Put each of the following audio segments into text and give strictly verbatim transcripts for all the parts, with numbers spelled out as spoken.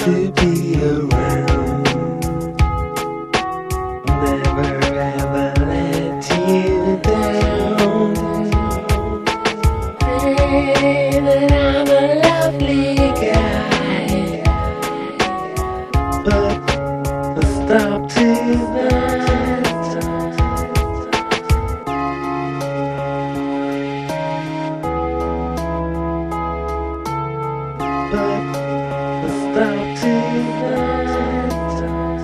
to be around. Never ever let you down. Say that I'm a lovely guy, but I stop tonight. But I stop tonight.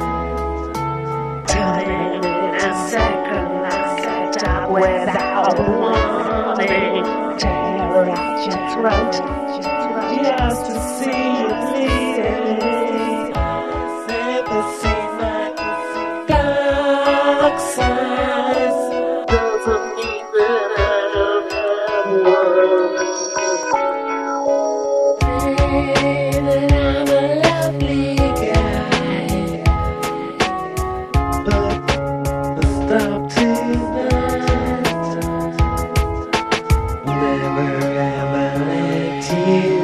Turning in a second, I get up without warning. Tear out your throat, just to see you bleeding. Never see my dark side. Doesn't mean that I'm at work. Say that I'm a lovely guy, but I stop tonight. Never ever let you